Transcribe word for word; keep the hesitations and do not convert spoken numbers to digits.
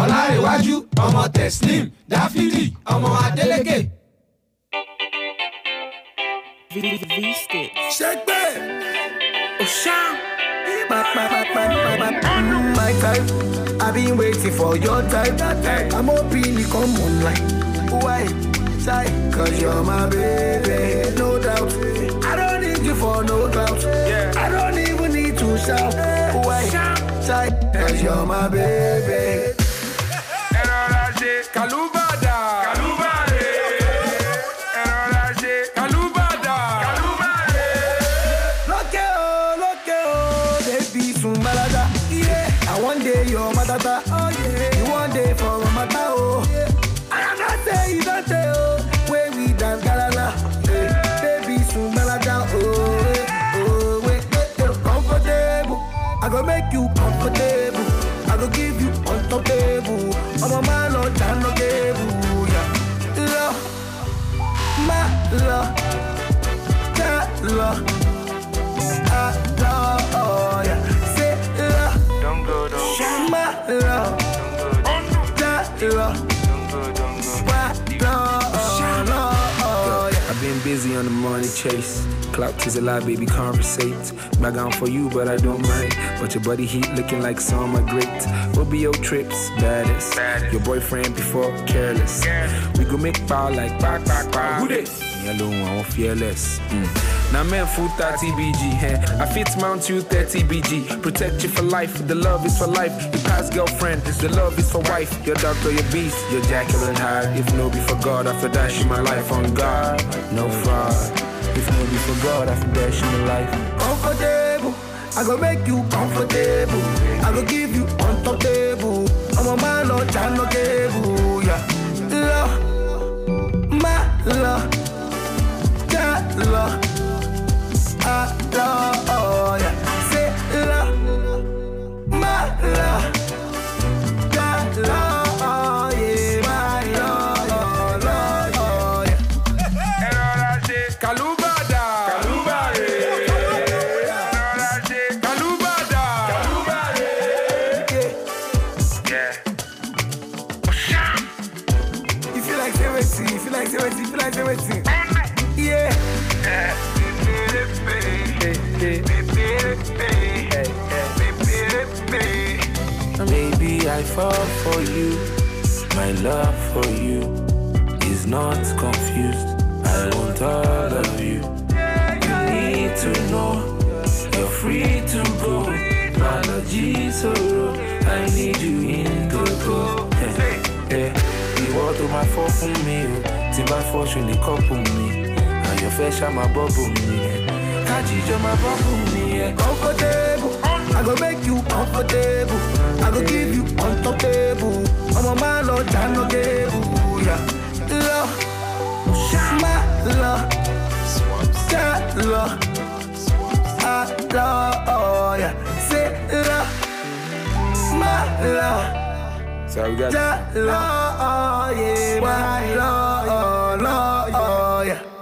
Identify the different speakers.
Speaker 1: Ọlárẹ̀wájú, ọmọ Teslim, Dáfídì, ọmọ Adélékè.
Speaker 2: Shake back. Oh, shout. My, my, my, my, my, my, my time. I've been waiting for your time. I'm hoping you come online. Why? Shy? Cause you're my baby, no doubt. I don't need you for no doubt. Yeah. I don't even need to shout. Why? Shy? Cause you're my baby.
Speaker 3: Kalubada, Kalubade, Erolaje, Kalubada, Kalubade.
Speaker 2: Loke oh, loke oh, baby sumbalaga. Yeah, I one day your matata. Oh yeah, you one day for mata oh. Yeah, and I'm not say you don't say oh. Where we dance galala, yeah. Baby sumbalaga oh, oh wait, wait, wait, comfortable. I go make you comfortable. I go give you on top table. I'm a man on channel table, yeah. Love, my love, that love, I love, oh yeah. Say love,
Speaker 3: Don't go, don't go.
Speaker 2: my love, that love,
Speaker 3: Don't go, don't go.
Speaker 2: my love, oh yeah.
Speaker 4: I've been busy on the money chase. Clout is a lie, baby, conversate. Back on for you, but I don't mind. But your body heat looking like summer great. We'll be your trips, baddest.
Speaker 3: Baddest.
Speaker 4: Your boyfriend before careless.
Speaker 3: Careless.
Speaker 4: We go make power like back, back, back. Who this? Me alone, I won't fearless. Mm. Now man, full thirty B G. Hey. I fit mount you thirty B G. Protect you for life. The love is for life. Your past girlfriend, the love is for wife. Your doctor, your beast, your Jekyll and Hyde. If no be for God, after that, she my life on God. No fraud. If no be for God, I feel dash in my life.
Speaker 2: Comfortable, I go make you comfortable. I go give you on top table. I'm a man on channel cable, yeah. Love, my love, that love, I love, oh yeah. Say love, my love, that love, oh yeah, my love, oh, love, oh yeah.
Speaker 3: Erolaje, Kalubada, Kalubade, Erolaje, Kalubada, Kalubade. Yeah.
Speaker 2: You feel like seventy, you feel like seventy, you feel like seventy. Yeah.
Speaker 4: Baby, I fall for you. My love for you is not confused. I want all of you. You need to know you're free to go. Biology sorrow, I need you in Coco. Hey, hey, you want to my fall for me. Timber fortune, the couple me. And your face, I'm a bubble me. Kajija, my bubble me.
Speaker 2: Comfortable, I go make you comfortable. I go give you on top table. I'm a man on channel cable, yeah. Love, my love, that love, I love, oh yeah. Say love, my love,
Speaker 4: So we got
Speaker 2: that love, oh yeah, my love, oh, love, oh yeah.